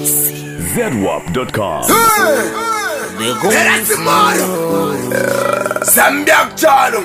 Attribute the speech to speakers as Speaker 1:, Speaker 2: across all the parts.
Speaker 1: ZWAP.com.
Speaker 2: That's tomorrow. Zambiak chalo.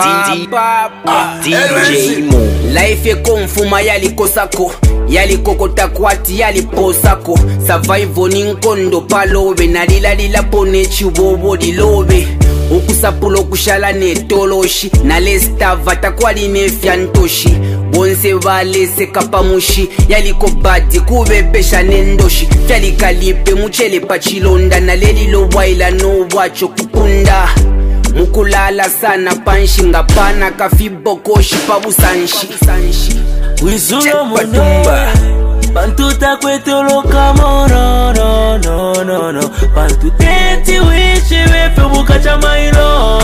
Speaker 3: DJ Mo. Life ye konfuma yali kosako. Yali kokota kwati yali posako. Survival ninkondo palobe. Nalila pone chibobo dilobe. Okusapulo kushala netoloshi. Nalesta vata kwali nefyantoshi. Bonse vale se kapamushi. Yali kobadi kubepesha nendoshi. Fyali kalipe muchele pachilonda. Naleli lo waila no wacho kupunda. Mukulala sana panshi ngapana kafibokoshi pabusanshi.
Speaker 4: Wizulo muno Pantuta kwetolo kamoro no Pantuteti wishi wefe bukacha mailo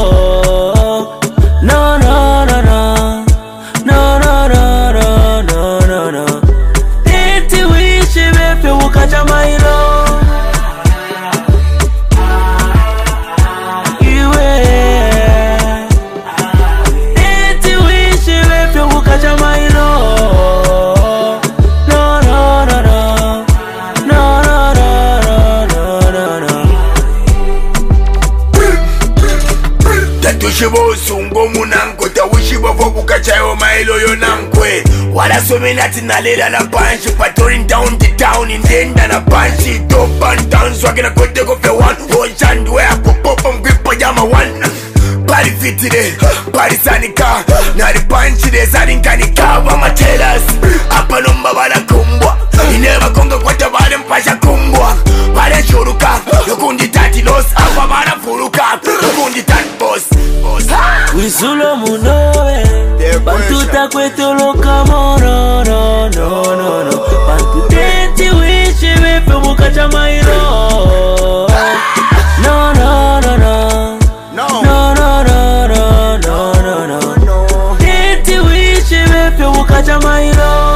Speaker 4: No Teti wishi wefe bukacha mailo Teti wishi wefe bukacha mailo
Speaker 2: Shibo sungo munanko tawishibo vobuka chayo mailo yonankwe wala somenati nalela la panchi patrolling down the town in denda na panchi top and down swagina kote kofe one onchandu wea popopo mgripo jama one Pari fitide, pari sanika Nari panchi de sarinkanika Wama tell us Apa numba bala kumbwa Ineva konga kwa tabale mpasha kumbwa Pare shuruka Yokundi tati los Apa bala furuka Yokundi tati boss
Speaker 4: Wizulo munowe Pantuta kwetolo kamoro no Pantuteti wishi wefe bukacha mailo No Teti wishi wefe bukacha mailo